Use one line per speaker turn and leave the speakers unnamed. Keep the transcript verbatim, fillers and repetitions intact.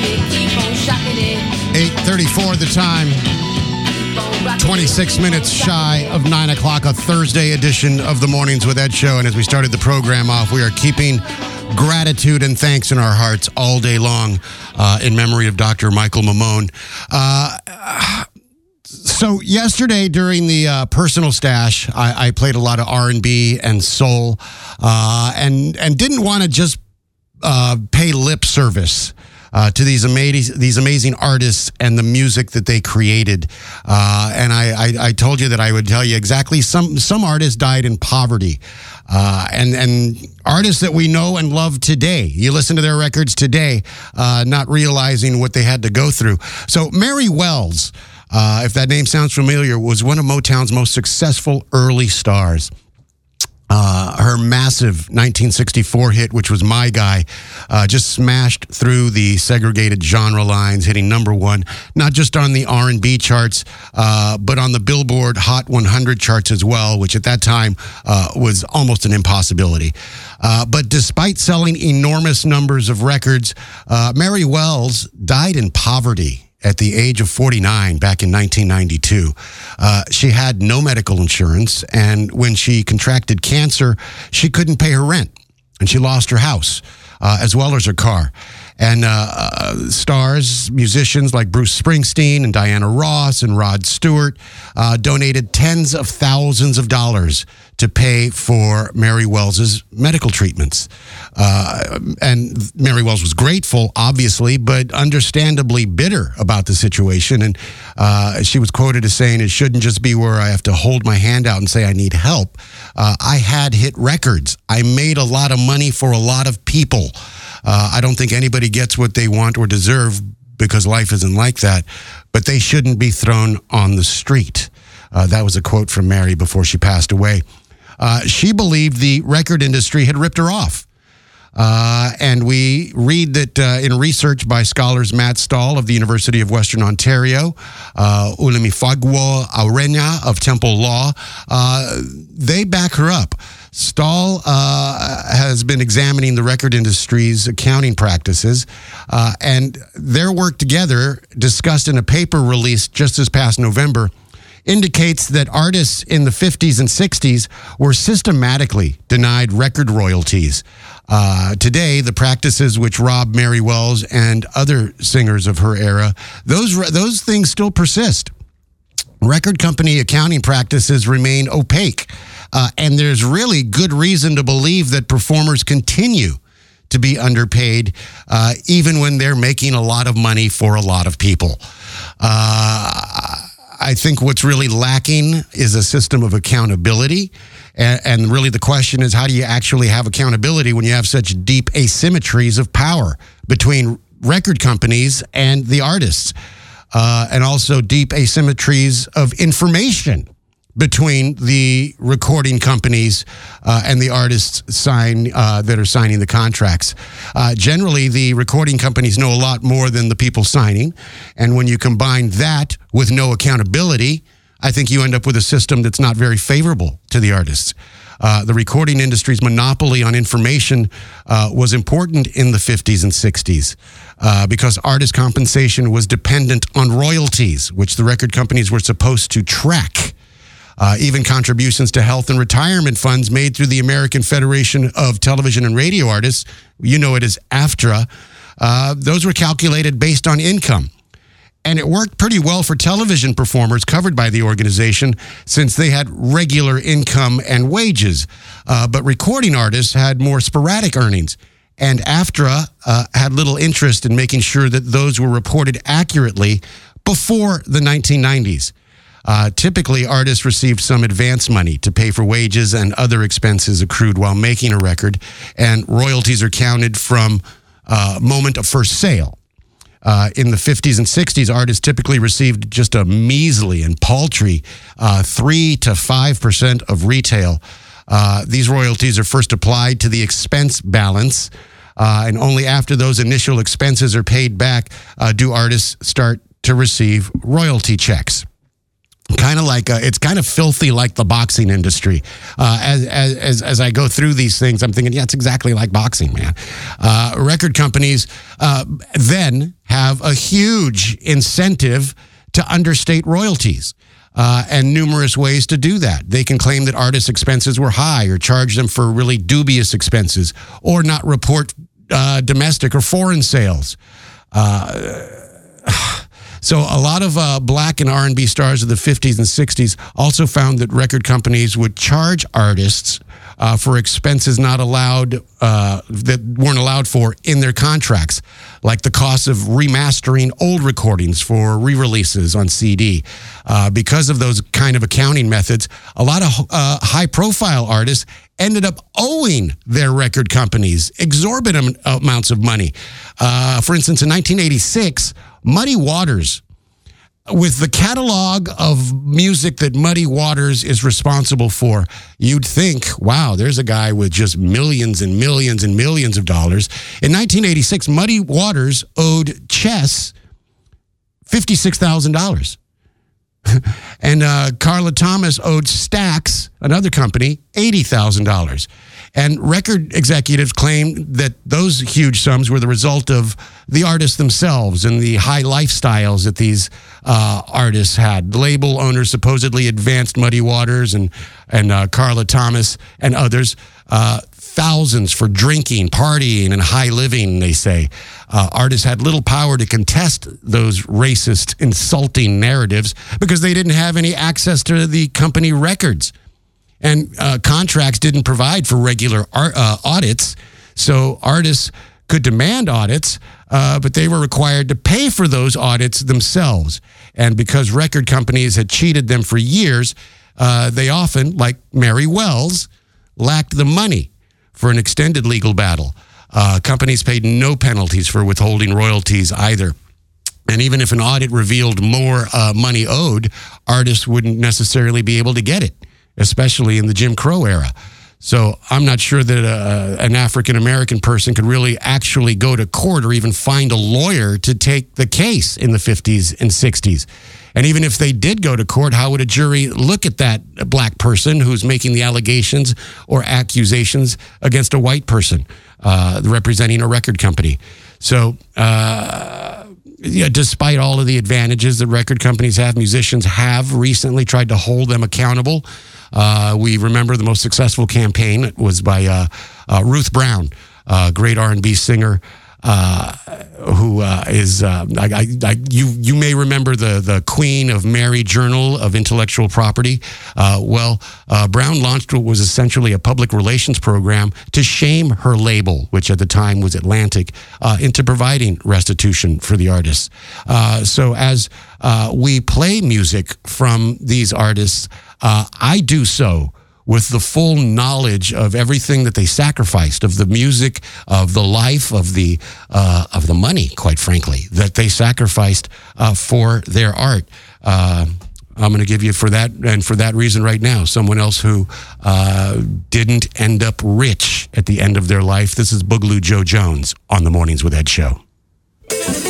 eight thirty-four the time. twenty-six minutes shy of nine o'clock, a Thursday edition of the Mornings with Ed show. And as we started the program off, we are keeping gratitude and thanks in our hearts all day long uh, in memory of Doctor Michael Mamone. Uh, so yesterday during the uh, personal stash, I, I played a lot of R and B and soul uh, and, and didn't want to just uh, pay lip service Uh, to these amazing these amazing artists and the music that they created, uh, and I, I, I told you that I would tell you exactly. Some some artists died in poverty, uh, and and artists that we know and love today. You listen to their records today, uh, not realizing what they had to go through. So Mary Wells, uh, if that name sounds familiar, was one of Motown's most successful early stars. Uh, her massive nineteen sixty-four hit, which was My Guy, uh, just smashed through the segregated genre lines, hitting number one, not just on the R and B charts, uh, but on the Billboard Hot one hundred charts as well, which at that time uh, was almost an impossibility. Uh, but despite selling enormous numbers of records, uh, Mary Wells died in poverty at the age of forty-nine back in nineteen ninety-two. Uh, she had no medical insurance, and when she contracted cancer, she couldn't pay her rent, and she lost her house, uh, as well as her car. And uh, uh, stars, musicians like Bruce Springsteen and Diana Ross and Rod Stewart uh, donated tens of thousands of dollars to pay for Mary Wells's medical treatments. Uh, and Mary Wells was grateful, obviously, but understandably bitter about the situation. And uh, she was quoted as saying, "It shouldn't just be where I have to hold my hand out and say I need help. Uh, I had hit records. I made a lot of money for a lot of people. Uh, I don't think anybody gets what they want or deserve because life isn't like that, but they shouldn't be thrown on the street." Uh, that was a quote from Mary before she passed away. Uh, she believed the record industry had ripped her off. Uh, and we read that uh, in research by scholars Matt Stahl of the University of Western Ontario, uh, Olumifagwo Aurenya of Temple Law, uh, they back her up. Stahl uh, has been examining the record industry's accounting practices, uh, and their work together, discussed in a paper released just this past November, indicates that artists in the fifties and sixties were systematically denied record royalties. Uh, today, the practices which robbed Mary Wells and other singers of her era, those those things still persist. Record company accounting practices remain opaque, uh, and there's really good reason to believe that performers continue to be underpaid, uh, even when they're making a lot of money for a lot of people. Uh, I think what's really lacking is a system of accountability. And, and really the question is, how do you actually have accountability when you have such deep asymmetries of power between record companies and the artists? Uh, and also deep asymmetries of information between the recording companies uh, and the artists sign uh, that are signing the contracts. Uh, generally, the recording companies know a lot more than the people signing. And when you combine that with no accountability, I think you end up with a system that's not very favorable to the artists. Uh, the recording industry's monopoly on information uh, was important in the fifties and sixties uh, because artist compensation was dependent on royalties, which the record companies were supposed to track. Uh, even contributions to health and retirement funds made through the American Federation of Television and Radio Artists, you know it as AFTRA, uh, those were calculated based on income. And it worked pretty well for television performers covered by the organization since they had regular income and wages. Uh, but recording artists had more sporadic earnings. And AFTRA uh, had little interest in making sure that those were reported accurately before the nineteen nineties. Uh, typically, artists received some advance money to pay for wages and other expenses accrued while making a record, and royalties are counted from uh, moment of first sale. Uh, in the fifties and sixties, artists typically received just a measly and paltry uh, three to five percent of retail. Uh, these royalties are first applied to the expense balance, uh, and only after those initial expenses are paid back uh, do artists start to receive royalty checks. Kind of like uh, it's kind of filthy, like the boxing industry. Uh, as, as as I go through these things, I'm thinking, yeah, it's exactly like boxing, man. Uh, record companies uh, then have a huge incentive to understate royalties. Uh, and numerous ways to do that. They can claim that artists' expenses were high or charge them for really dubious expenses or not report uh, domestic or foreign sales. Uh, so a lot of uh, black and R and B stars of the fifties and sixties also found that record companies would charge artists uh, for expenses not allowed, uh, that weren't allowed for in their contracts, like the cost of remastering old recordings for re-releases on C D. Uh, because of those kind of accounting methods, a lot of uh, high-profile artists ended up owing their record companies exorbitant amounts of money. Uh, for instance, in nineteen eighty-six, Muddy Waters, with the catalog of music that Muddy Waters is responsible for, you'd think, wow, there's a guy with just millions and millions and millions of dollars. In nineteen eighty-six, Muddy Waters owed Chess fifty-six thousand dollars. And uh, Carla Thomas owed Stax, another company, eighty thousand dollars. And record executives claimed that those huge sums were the result of the artists themselves and the high lifestyles that these uh, artists had. The label owners supposedly advanced Muddy Waters and, and uh, Carla Thomas and others uh, thousands for drinking, partying, and high living, they say. Uh, artists had little power to contest those racist, insulting narratives because they didn't have any access to the company records. And uh, contracts didn't provide for regular art, uh, audits, so artists could demand audits, uh, but they were required to pay for those audits themselves. And because record companies had cheated them for years, uh, they often, like Mary Wells, lacked the money for an extended legal battle. Uh, companies paid no penalties for withholding royalties either. And even if an audit revealed more uh, money owed, artists wouldn't necessarily be able to get it, especially in the Jim Crow era. So I'm not sure that uh, an African-American person could really actually go to court or even find a lawyer to take the case in the fifties and sixties. And even if they did go to court, how would a jury look at that black person who's making the allegations or accusations against a white person uh, representing a record company? So, uh, yeah, despite all of the advantages that record companies have, musicians have recently tried to hold them accountable. Uh, we remember the most successful campaign was by uh, uh, Ruth Brown, a great R and B singer, uh, who uh, is uh, I, I, I, you you may remember the the Queen of Mary Journal of Intellectual Property. Uh, well, uh, Brown launched what was essentially a public relations program to shame her label, which at the time was Atlantic, uh, into providing restitution for the artists. Uh, so as uh, we play music from these artists, uh, I do so with the full knowledge of everything that they sacrificed, of the music, of the life, of the uh, of the money, quite frankly, that they sacrificed uh, for their art. Uh, I'm going to give you for that, and for that reason right now, someone else who uh, didn't end up rich at the end of their life. This is Boogaloo Joe Jones on the Mornings with Ed show.